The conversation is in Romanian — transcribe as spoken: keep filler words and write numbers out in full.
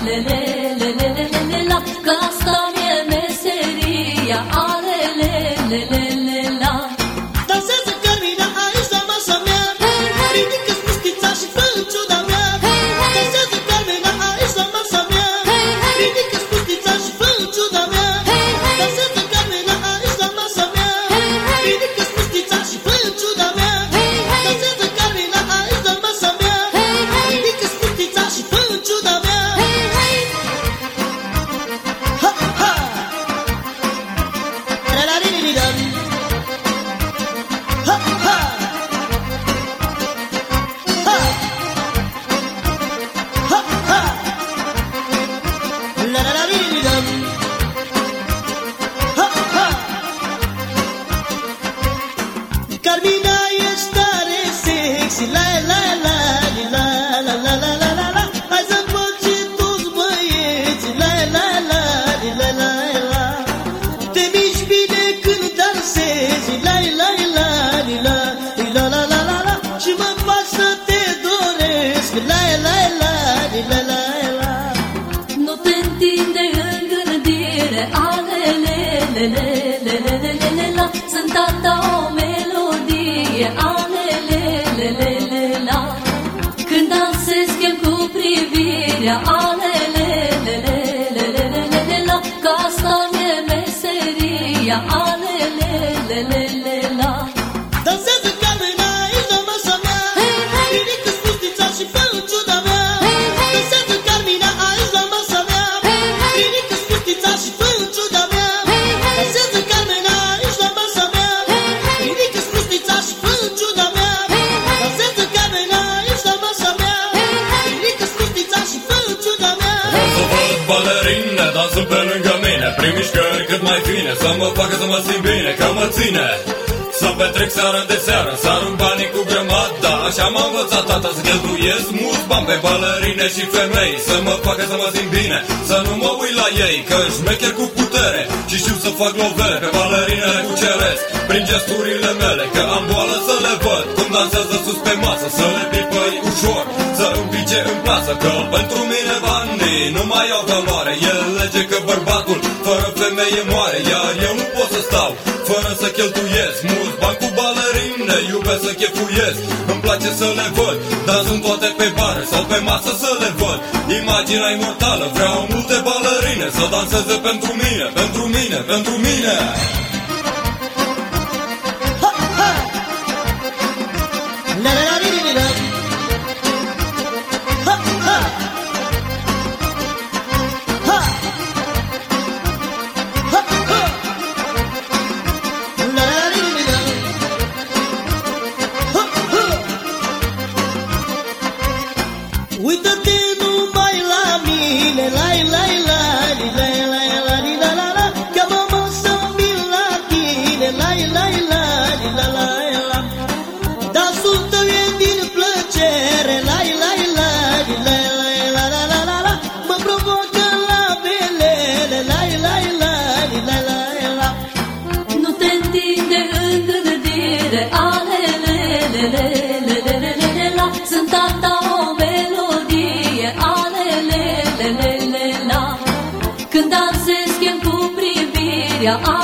le le le le le le le la, că asta e meseria, ale le le le le la. Dansează Carmina aici la masa mea, ridică-ți mustița și fă-n ciuda mea. Dansează Carmina aici la masa mea, ridică-ți mustița și fă-n ciuda mea. Dansează Carmina aici la masa mea, ridică-ți mustița și fă-n ciuda mea. Dansează Carmina aici la masa mea, ridică-ți mustița și fă-n ciuda mea. Ha, ha! La-la-li-li-li-dam. Ha, ha! Ha! Ha, ha! La-la-la-li-li-li-dam. Ha, ha! Carmina ești tare sexy, la la la la la la la la la la. Hai să faci toți băieții, la la la la la la. Te miști bine când dansezi, la la la la la la la la la. Și mă faci să te doresc, la la la la la la. Nu te întinde în gândire, ale le le le le le le le le la, sunt tata o melodie, ale le le le le la. Când dansez chem cu privirea, ale le le le le le le le le la, că asta e meseria, ale le le le le la. Dansează Carmina aici la masa mea, ridică-ți mustița și fă-n ciuda mea. Dansează Carmina aici la masa mea, ridică-ți mustița și fă-n ciuda mea. Dansează Carmina aici la masa mea, ridică-ți mustița și fă-n ciuda mea. Dansează Carmina aici la masa mea, ridică-ți mustița și fă-n ciuda mea. Să văd balerine dansând pe lângă mine, prin mișcări cât mai fine, să mă facă să mă simt bine, că mă ține. Să petrec seară de seară, să arunc banii cu grămada. Așa m-a învățat tata să cheltuiesc mulți bani pe balerine și femei, să mă facă să mă simt bine, să nu mă uit la ei, că șmecher cu putere și știu să fac lovele. Pe balerine le cuceresc prin gesturile mele, că am boală să le văd cum dansează sus pe masă. Să le pipăi ușor, să împice în plasă, că pentru mine banii nu mai au valoare. El lege că bărbatul fără femeie moare, iar eu nu pot să stau fără să cheltuiesc mulți bani cu balerine. Iubesc să chefuiesc, îmi place să le văd dansând toate pe bare sau pe masă să le văd. Imaginea imortală, vreau multe balerine să danseze pentru mine, pentru mine, pentru mine. Ha, ha! La-la-la-li-li-li-dam. Ha, ha! Ha! Ha, ha! La-la-la-li-li-li-dam. Ha, ha! Uită-te numai la mine, la la la la la la la la la. Cheamă-mă să vin la tine, la la la la la la. Dansul tău e din plăcere, la la la la la la la la la. Mă provocă la belele, la la la la la la. Nu te întinde în gândire, ale le le le le le le le le la, sunt tata o melodie, ale le le le le la. Când dansez chem cu privirea,